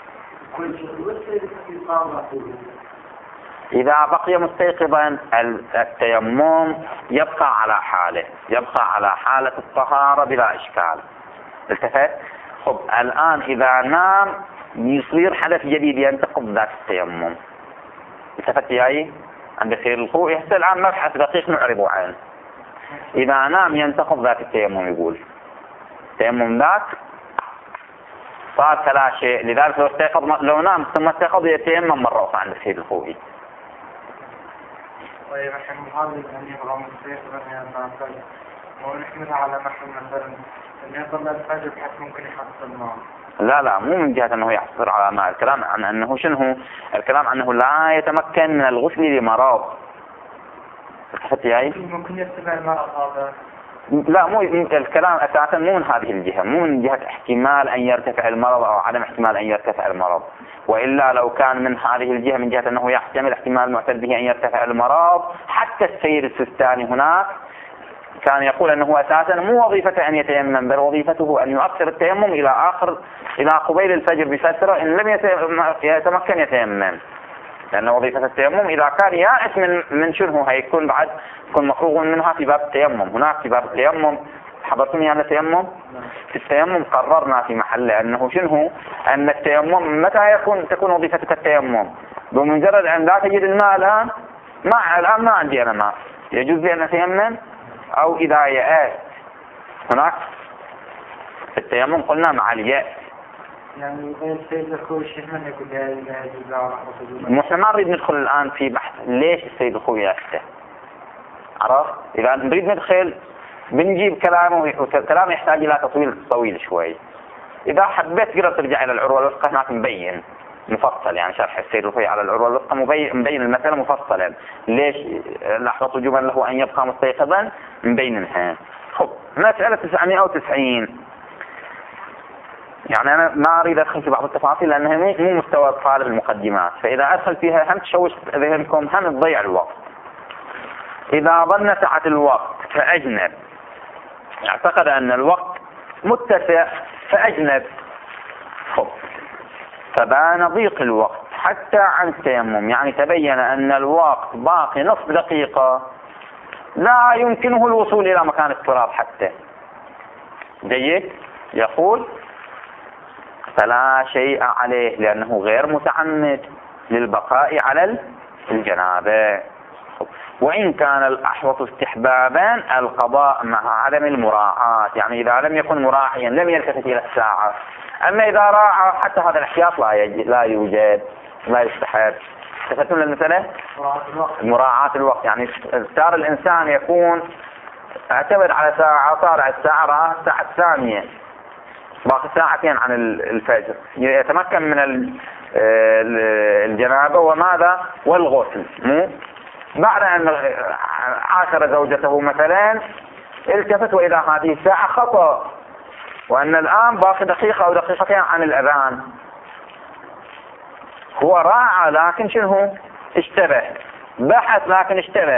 إذا بقي مستيقظا التيمم يبقى على حاله، يبقى على حالة الطهارة بلا إشكال. التفت؟ الآن إذا نام يصير حدث جديد ينتقض ذات التيمم. التفت ياي عند السيد الخوئي هسه الآن مبحث دقيق نعرض عنه. إذا نام ينتقض ذات التيمم، يقول التيمم ذاك صار فلا شيء، لذلك لو نام ثم استيقظ يتيمم مرة أخرى عند السيد الخوئي. طيب الحين هذا أن يبغى مستيقظا يعني ونحملها على نحو مثلا أن يطلع الفجر بحيث ممكن يحصل النوم، لا مو من جهة أنه يحصر على ماء. الكلام عن أنه شنو؟ الكلام عنه لا يتمكن من الغسل لمرض. التفت هاي؟ ممكن يرتفع المرض هذا. لا، مو الكلام أساسا مو من هذه الجهة، مو من جهة احتمال أن يرتفع المرض أو عدم احتمال أن يرتفع المرض. وإلا لو كان من هذه الجهة، من جهة أنه يحتمل احتمال معتد به أن يرتفع المرض، حتى السيد السيستاني هناك كان يقول أنه أساسا مو وظيفته أن يتيمم، بل وظيفته أن يؤخر التيمم إلى قبيل الفجر بفترة إن لم يتمكن يتيمم، لأن وظيفة التيمم إذا كان يائس من شنو هيكون بعد يكون مفروغ منها في باب التيمم. هناك في باب التيمم حضرتم يعني التيمم؟ في التيمم قررنا في محله أنه شنو؟ أن التيمم متى تكون وظيفتك التيمم؟ بمجرد أن لا تجد الماء الآن ما عندي أنا ماء، يجوز لي أن أتيمم، أو إذا يأس. هناك في التيمم قلنا مع اليأس. يعني السيد الخوي الشيخ من يقول لا إله إلا الله. نحن ما نريد ندخل الآن في بحث ليش السيد الخوي يأسه. عرفت؟ إذا نريد ندخل بنجيب كلامه، وكلامه يحتاج إلى تطويل طويل شوي. إذا حبيت تقدر ترجع إلى العروة الوثقى، هناك مبين مفصل، يعني شرح السيد الخوي على العروة الوثقى مبين المسألة مفصلا. ليش الأحوط وجوبا له أن يبقى مستيقظا؟ مبينها. خب، مسألة 990، يعني أنا ما أريد أدخل في بعض التفاصيل لأنها مو مستوى طالب المقدمات، فإذا أدخل فيها هم تشوش ذهنكم، هم تضيع الوقت. إذا ظن سعة الوقت فأجنب، اعتقد أن الوقت متسع فأجنب، فبان ضيق الوقت حتى عن التيمم، يعني تبين أن الوقت باقي نصف دقيقة لا يمكنه الوصول إلى مكان اضطراب حتى. جيد؟ يقول فلا شيء عليه لأنه غير متعمد للبقاء على الجنابة. وإن كان الأحوط استحبابا القضاء مع عدم المراعاة، يعني إذا لم يكن مراعيا لم يلتفت إلى الساعة. أما إذا راعى حتى هذا الاحتياط لا يوجد، لا يستحب. تفتون للمسألة؟ مراعاة الوقت، يعني صار الإنسان يكون اعتمد على ساعة، طالع الساعة رأى الساعة الثانية، باقي ساعتين عن الفجر، يتمكن من الجنابة وماذا؟ والغسل. بعد أن عاشر زوجته مثلا التفت وإلى هذه الساعة خطأ، وأن الآن باقي دقيقة أو دقيقتين عن الأذان. هو راعى لكن شنو؟ اشتبه، بحث لكن اشتبه.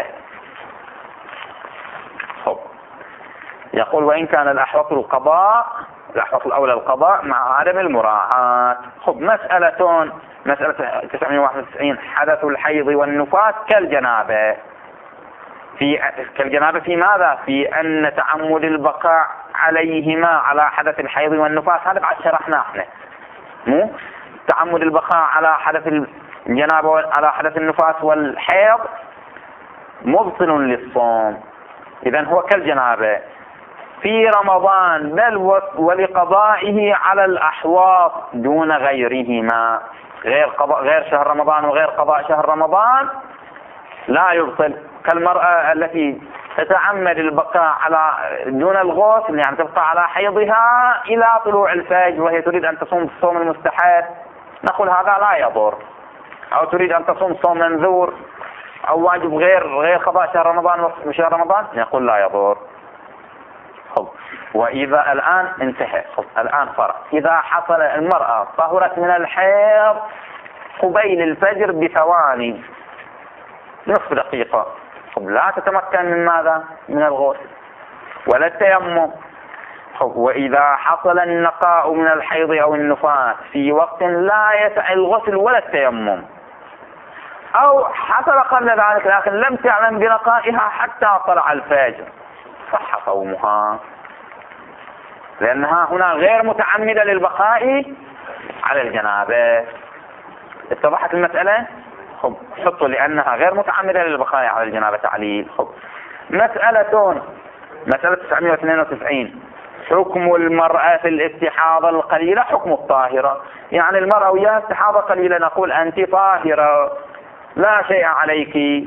يقول وإن كان الأحوط الأولى القضاء مع عدم المراعاة. مسألة 991 حدث الحيض والنفاس كالجنابة. كالجنابة في ماذا؟ في أن تعمد البقاء عليهما على حدث الحيض والنفاس، هذا بعد شرحناه احنا. تعمد البقاء على حدث الجنابة على حدث النفاس والحيض مبطل للصوم، إذن هو كالجنابة في رمضان، بل ولقضائه على الأحواط دون غيرهما. غير شهر رمضان وغير قضاء شهر رمضان لا يبطل، كالمرأة التي تتعمد البقاء على دون الغسل، يعني تبقى على حيضها إلى طلوع الفجر وهي تريد أن تصوم الصوم المستحب، نقول هذا لا يضر. أو تريد أن تصوم صوم منذور أو واجب غير قضاء شهر رمضان وشهر رمضان، نقول لا يضر. وإذا الآن انتهى، الآن فرق، إذا حصل المرأة طهرت من الحيض قبيل الفجر بثواني، نصف دقيقة، لا تتمكن من ماذا؟ من الغسل ولا التيمم. وإذا حصل النقاء من الحيض أو النفاس في وقت لا يسع الغسل ولا التيمم، أو حصل قبل ذلك لكن لم تعلم بنقائها حتى طلع الفجر، صح صومها، لأنها هنا غير متعمدة للبقاء على الجنابة. اتضحت المسألة؟ حطوا لأنها غير متعمدة للبقاء على الجنابة تعليل. مسألة 992 حكم المرأة في الاستحاضة القليلة حكم الطاهرة، يعني المرأة وياها استحاضة قليلة نقول أنت طاهرة لا شيء عليك،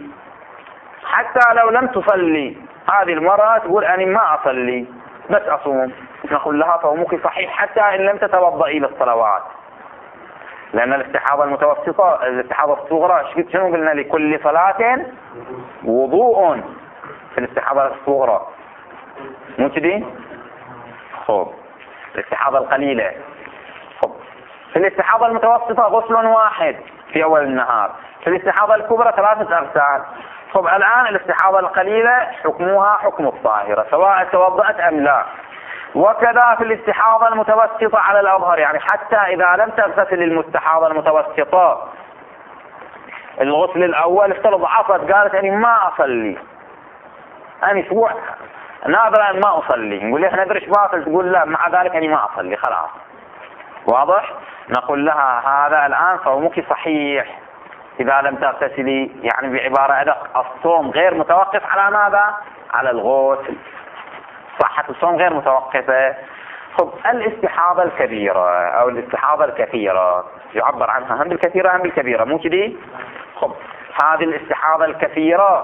حتى لو لم تصلي هذه المرأة تقول أنا ما أصلي بس أصوم، نقول لها صومك صحيح حتى إن لم تتوضئي للصلوات، لأن الاستحاضة المتوسطة الاستحاضة الصغرى شنو قلنا؟ لكل صلاة وضوء في الاستحاضة الصغرى، مو كذي؟ خب الاستحاضة القليلة، خب في الاستحاضة المتوسطة غسل واحد في أول النهار، في الاستحاضة الكبرى 3 أغسال. خب الآن الاستحاضة القليلة حكمها حكم الطاهرة سواء توضأت أم لا، وكذا في الاستحاضة المتوسطة على الأظهر، يعني حتى إذا لم تغتسل المستحاضة المتوسطة الغسل الأول افترض عصت قالت أنا ما أصلي، أنا أسبوع نادرا ما أصلي، نقول لها ندرش باطل، تقول لا مع ذلك أنا ما أصلي خلاص، واضح؟ نقول لها هذا الآن صومك صحيح إذا لم تغتسلي، يعني بعبارة أدق الصوم غير متوقف على ماذا؟ على الغسل، صحة الصوم غير متوقفة. خب الاستحاضة الكبيرة أو الاستحاضة الكثيرة يعبر عنها هم بالكثيرة هم بالكبيرة، مو كذي؟ خب هذه الاستحاضة الكثيرة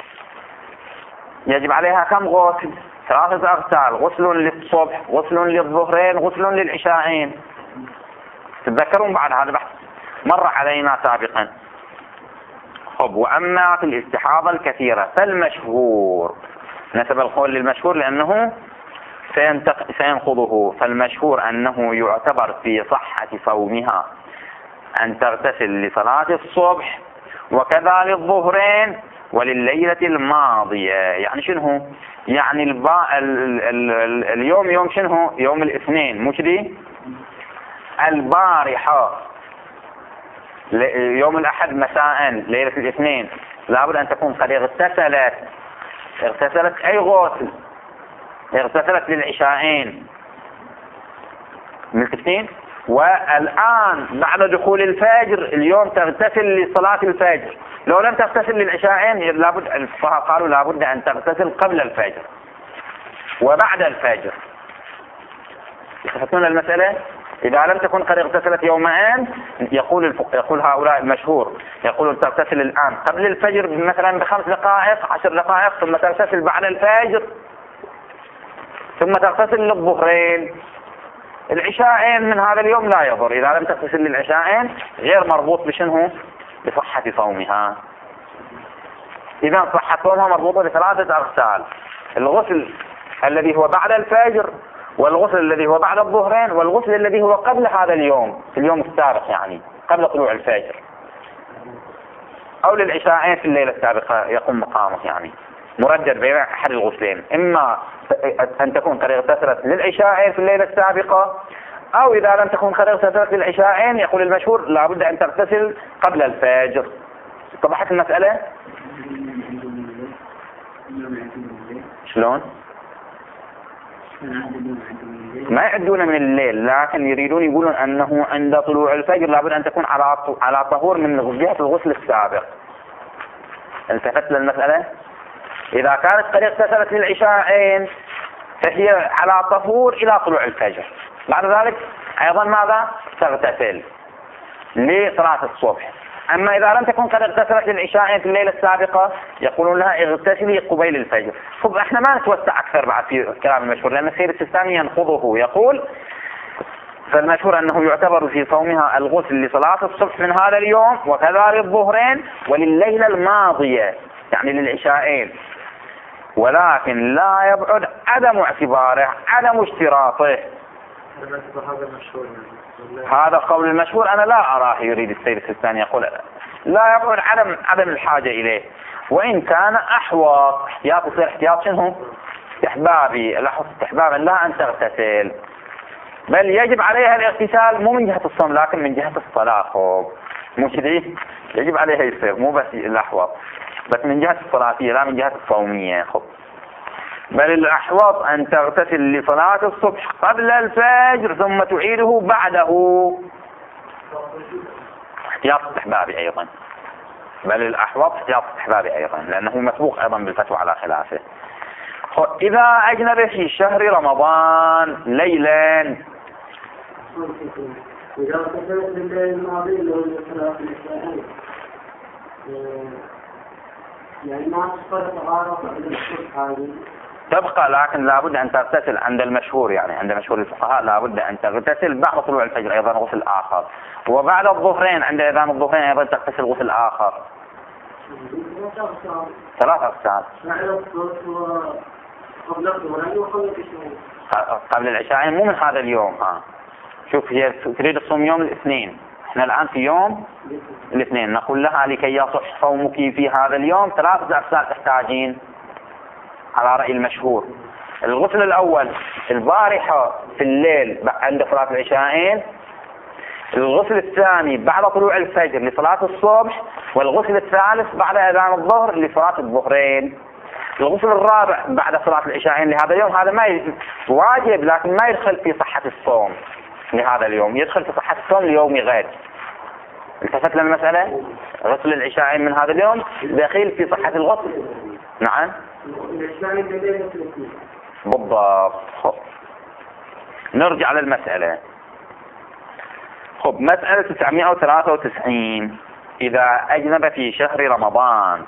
يجب عليها كم غسل؟ 3 أغسال، غسل للصبح، غسل للظهرين، غسل للعشاءين. تتذكرون بعد هذا بحث مر علينا سابقا. خب وأما في الاستحاضة الكثيرة فالمشهور، نسب القول للمشهور لأنه سينقضه، فالمشهور أنه يعتبر في صحة صومها أن تغتسل لصلاة الصبح وكذا للظهرين ولليلة الماضية. يعني شنو؟ يعني اليوم يوم شنو؟ يوم الاثنين، مو كذي؟ البارحة يوم الأحد مساء ليلة الاثنين لابد أن تكون قد اغتسلت أي غسل؟ اغتسلت للعشاءين، ملتفتين؟ والآن بعد دخول الفجر اليوم تغتسل لصلاة الفجر، لو لم تغتسل للعشاءين لابد الفقهاء قالوا لابد أن تغتسل قبل الفجر وبعد الفجر. تفهمون المسألة؟ إذا لم تكن قد اغتسلت يومين يقول هؤلاء المشهور يقولون تغتسل الآن قبل الفجر مثلا ب5 دقائق 10 دقائق، ثم تغتسل بعد الفجر، ثم تغتسل للظهرين. العشاءين من هذا اليوم لا يضر، إذا لم تغتسل للعشاءين غير مربوط بشنه؟ بصحة صومها. إذا صحة صومها مربوطة ب3 أغسال، الغسل الذي هو بعد الفجر، والغسل الذي هو بعد الظهرين، والغسل الذي هو قبل هذا اليوم في اليوم السابق، يعني قبل طلوع الفجر، أو للعشاءين في الليلة السابقة يقوم مقامه، يعني مردد بين أحد الغسلين، إما أن تكون قد اغتسلت للعشاءين في الليلة السابقة، أو إذا لم تكن قد اغتسلت للعشاءين يقول المشهور لابد أن تغتسل قبل الفجر. اتضحت المسألة؟ شلون؟ ما يعدون من الليل، لكن يريدون يقولون أنه عند طلوع الفجر لابد أن تكون على طهور من جهة الغسل السابق. التفت للمسألة؟ إذا كانت قد اغتسلت للعشاءين فهي على طهور إلى طلوع الفجر، بعد ذلك أيضا ماذا؟ تغتسل لصلاة الصبح. أما إذا لم تكن قد اغتسلت للعشاءين في الليلة السابقة يقولون لها اغتسلي قبيل الفجر. طب احنا ما نتوسع أكثر بعد في كلام المشهور، لأن السيد السيستاني ينقضه، يقول فالمشهور أنه يعتبر في صومها الغسل لصلاة الصبح من هذا اليوم وكذا للظهرين ولليلة الماضية، يعني للعشاءين، ولكن لا يبعد عدم اعتباره عدم اشتراطه. هذا قول المشهور أنا لا أراه يريد السيد السيستاني، يقول لا يبعد عدم الحاجة إليه، وإن كان أحوط احتياط يصير احتياط شنو؟ استحبابي، لاحظ استحبابا لا أن تغتسل، بل يجب عليها الاغتسال مو من جهة الصوم لكن من جهة الصلاة. خب مو كذي؟ يجب عليها يصير مو بس الأحوط، بس من جهة الصلاتية لا من جهة الصومية. خب بل الأحوط أن تغتسل لصلاة الصبح قبل الفجر ثم تعيده بعده، احتياط استحبابي أيضا، بل الأحوط احتياط استحبابي أيضا لأنه مسبوق أيضا بالفتوى على خلافه. إذا أجنب في شهر رمضان ليلا، إذا اغتسلت بالليل الماضي لو صلاة العشاء يعني ما تصير طهارة قبل الصبح هذه تبقى، لكن لابد أن تغتسل عند المشهور، يعني عند مشهور الفقهاء لابد أن تغتسل بعد طلوع الفجر أيضا غسل آخر، وبعد الظهرين عند أذان الظهرين أيضا تغتسل غسل آخر. 3 أغسال قبل العشاء، مو من هذا اليوم. شوف، هي تريد الصوم يوم الاثنين، احنا الآن في يوم الاثنين، نقول لها لكي يصح صومك في هذا اليوم 3 أغسال تحتاجين على رأي المشهور. الغسل الأول البارحة في الليل عند صلاة العشاءين، الغسل الثاني بعد طلوع الفجر لصلاة الصبح، والغسل الثالث بعد أذان الظهر لصلاة الظهرين. الغسل الرابع بعد صلاة العشاءين لهذا اليوم، هذا ما واجب لكن ما يدخل في صحة الصوم لهذا اليوم، يدخل في صحة الصوم ليوم غد. التفت للمسألة، غسل العشاءين من هذا اليوم دخيل في صحة الغسل. نعم بالضبط. نرجع للمسألة. خب، مسألة 993. إذا أجنب في شهر رمضان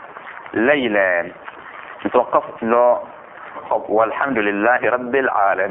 ليلا، نتوقف له. والحمد لله رب العالمين.